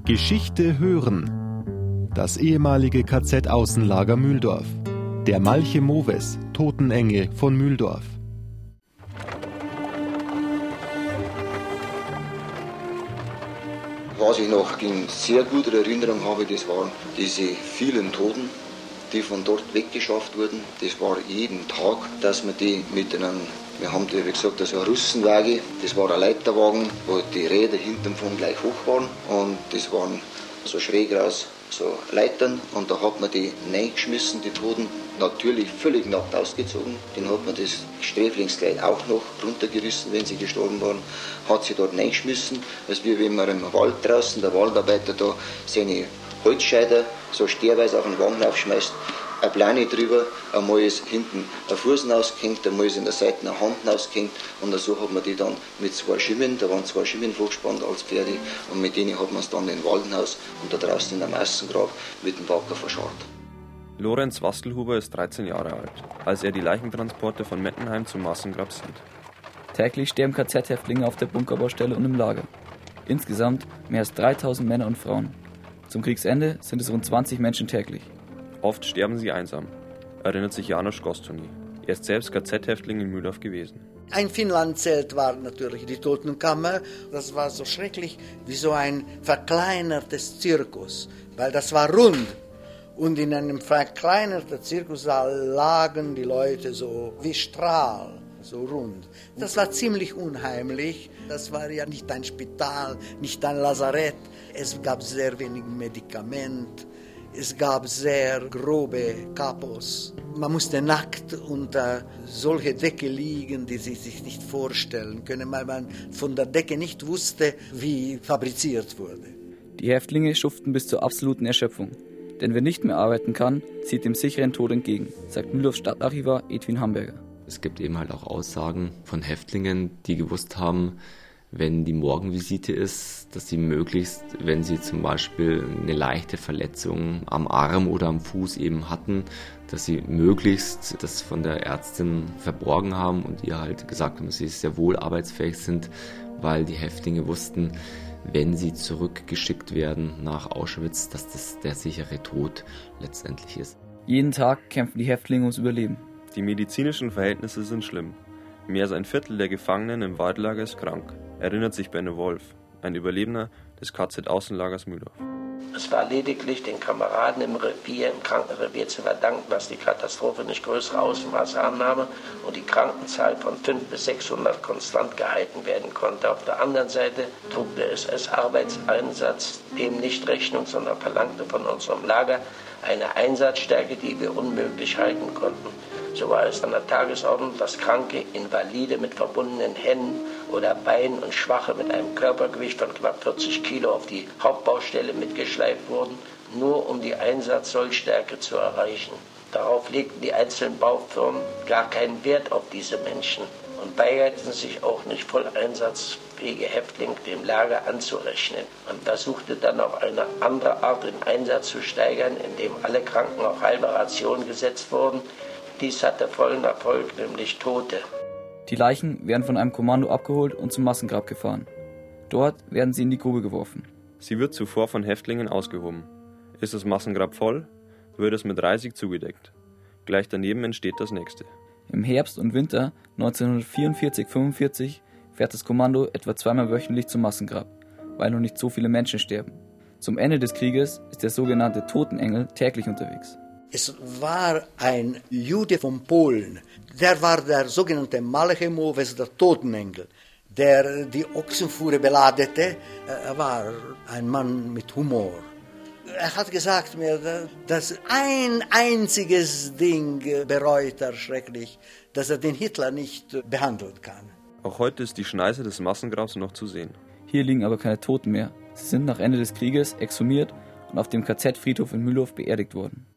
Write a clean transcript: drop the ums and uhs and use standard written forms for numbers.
Geschichte hören. Das ehemalige KZ-Außenlager Mühldorf. Der Malche Moves, Totenengel von Mühldorf. Was ich noch in sehr guter Erinnerung habe, das waren diese vielen Toten, die von dort weggeschafft wurden. Das war jeden Tag, dass wir die wir haben, wie gesagt, das war ein Russenwagen, das war ein Leiterwagen, wo die Räder hinten von gleich hoch waren und das waren so schräg raus, so Leitern und da hat man die reingeschmissen, die Toten, natürlich völlig nackt ausgezogen. Dann hat man das Sträflingskleid auch noch runtergerissen, wenn sie gestorben waren, hat sie dort reingeschmissen, als wenn man im Wald draußen, der Waldarbeiter da seine Holzscheider so stärweise auf den Wagen aufschmeißt, eine Plane drüber, einmal ist hinten ein Fuß ausgehängt, einmal ist in der Seite eine Hand ausgehängt und so hat man die dann mit zwei Schimmen, da waren zwei Schimmen vorgespannt als Pferde und mit denen hat man es dann in den Waldenhaus und da draußen in der Massengrab mit dem Bagger verscharrt. Lorenz Wastelhuber ist 13 Jahre alt, als er die Leichentransporte von Mettenheim zum Massengrab sieht. Täglich sterben KZ-Häftlinge auf der Bunkerbaustelle und im Lager. Insgesamt mehr als 3000 Männer und Frauen. Zum Kriegsende sind es rund 20 Menschen täglich. Oft sterben sie einsam, erinnert sich Janusz Gostoni. Er ist selbst KZ-Häftling in Mühldorf gewesen. Ein Finnlandzelt war natürlich die Totenkammer. Das war so schrecklich wie so ein verkleinertes Zirkus, weil das war rund. Und in einem verkleinerten Zirkussaal lagen die Leute so wie Strahl, so rund. Das war ziemlich unheimlich. Das war ja nicht ein Spital, nicht ein Lazarett. Es gab sehr wenig Medikament. Es gab sehr grobe Kapos. Man musste nackt unter solche Decke liegen, die Sie sich nicht vorstellen können, weil man von der Decke nicht wusste, wie fabriziert wurde. Die Häftlinge schuften bis zur absoluten Erschöpfung. Denn wer nicht mehr arbeiten kann, zieht dem sicheren Tod entgegen, sagt Mühldorfs Stadtarchivar Edwin Hamburger. Es gibt eben halt auch Aussagen von Häftlingen, die gewusst haben, wenn die Morgenvisite ist, dass sie möglichst, wenn sie zum Beispiel eine leichte Verletzung am Arm oder am Fuß eben hatten, dass sie möglichst das von der Ärztin verborgen haben und ihr halt gesagt haben, dass sie sehr wohl arbeitsfähig sind, weil die Häftlinge wussten, wenn sie zurückgeschickt werden nach Auschwitz, dass das der sichere Tod letztendlich ist. Jeden Tag kämpfen die Häftlinge ums Überleben. Die medizinischen Verhältnisse sind schlimm. Mehr als ein Viertel der Gefangenen im Waldlager ist krank, erinnert sich Benno Wolf, ein Überlebender des KZ-Außenlagers Mühldorf. Es war lediglich den Kameraden im Krankenrevier zu verdanken, dass die Katastrophe nicht größere Ausmaße annahm und die Krankenzahl von 500 bis 600 konstant gehalten werden konnte. Auf der anderen Seite trug der SS-Arbeitseinsatz dem nicht Rechnung, sondern verlangte von unserem Lager eine Einsatzstärke, die wir unmöglich halten konnten. So war es an der Tagesordnung, dass Kranke, Invalide mit verbundenen Händen oder Beinen und Schwache mit einem Körpergewicht von knapp 40 Kilo auf die Hauptbaustelle mitgeschleift wurden, nur um die Einsatzsollstärke zu erreichen. Darauf legten die einzelnen Baufirmen gar keinen Wert auf diese Menschen und weigerten sich auch nicht voll einsatzfähige Häftlinge dem Lager anzurechnen. Man versuchte dann auf eine andere Art den Einsatz zu steigern, indem alle Kranken auf halbe Ration gesetzt wurden. Dies hatte vollen Erfolg, nämlich Tote. Die Leichen werden von einem Kommando abgeholt und zum Massengrab gefahren. Dort werden sie in die Grube geworfen. Sie wird zuvor von Häftlingen ausgehoben. Ist das Massengrab voll, wird es mit Reisig zugedeckt. Gleich daneben entsteht das nächste. Im Herbst und Winter 1944-45 fährt das Kommando etwa zweimal wöchentlich zum Massengrab, weil noch nicht so viele Menschen sterben. Zum Ende des Krieges ist der sogenannte Totenengel täglich unterwegs. Es war ein Jude von Polen, der war der sogenannte Malche Moves, der Totenengel, der die Ochsenfuhre beladete. Er war ein Mann mit Humor. Er hat gesagt mir, dass ein einziges Ding bereut er schrecklich, dass er den Hitler nicht behandeln kann. Auch heute ist die Schneise des Massengrabs noch zu sehen. Hier liegen aber keine Toten mehr. Sie sind nach Ende des Krieges exhumiert und auf dem KZ-Friedhof in Mühldorf beerdigt worden.